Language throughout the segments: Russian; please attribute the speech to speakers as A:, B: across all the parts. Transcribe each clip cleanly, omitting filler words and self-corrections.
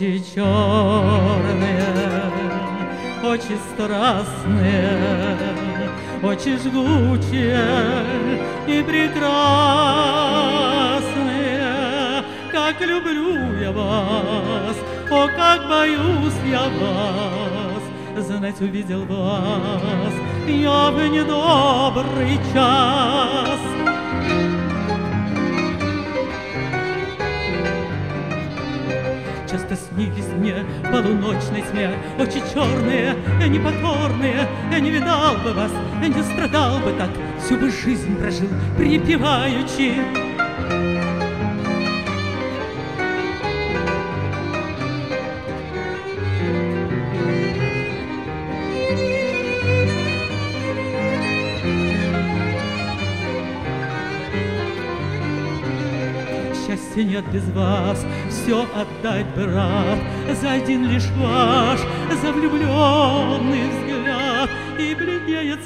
A: Очи черные, очи страстные, очи жгучие и прекрасные. Как люблю я вас, о, как боюсь я вас, знать увидел вас я в недобрый час. Часто снились мне полуночной тьме очи черные, непокорные. Я не видал бы вас, не страдал бы так, всю бы жизнь прожил припеваючи. Счастья нет без вас, все отдать бы рад за один лишь ваш, за влюбленный взгляд. И бледнеет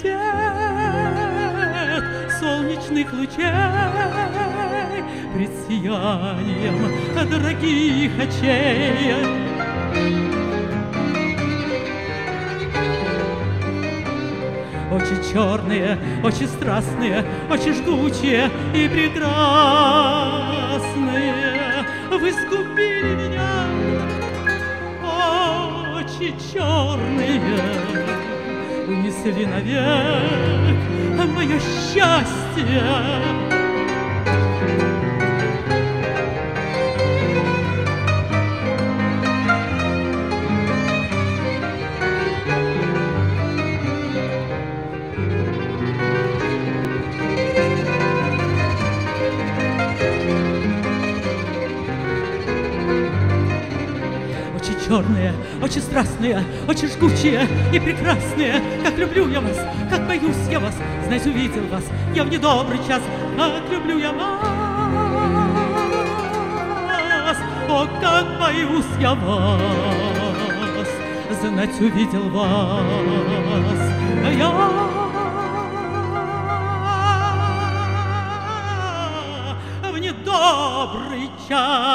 A: цвет солнечных лучей пред сиянием дорогих очей. Очи черные, очи страстные, очи жгучие и прекрасные. Вы искупили меня, очи черные, унесли навек мое счастье. Черные, очи страстные, очи жгучие и прекрасные. Как люблю я вас, как боюсь я вас, знать увидел вас я в недобрый час. Как люблю я вас, о, как боюсь я вас, знать увидел вас я в недобрый час.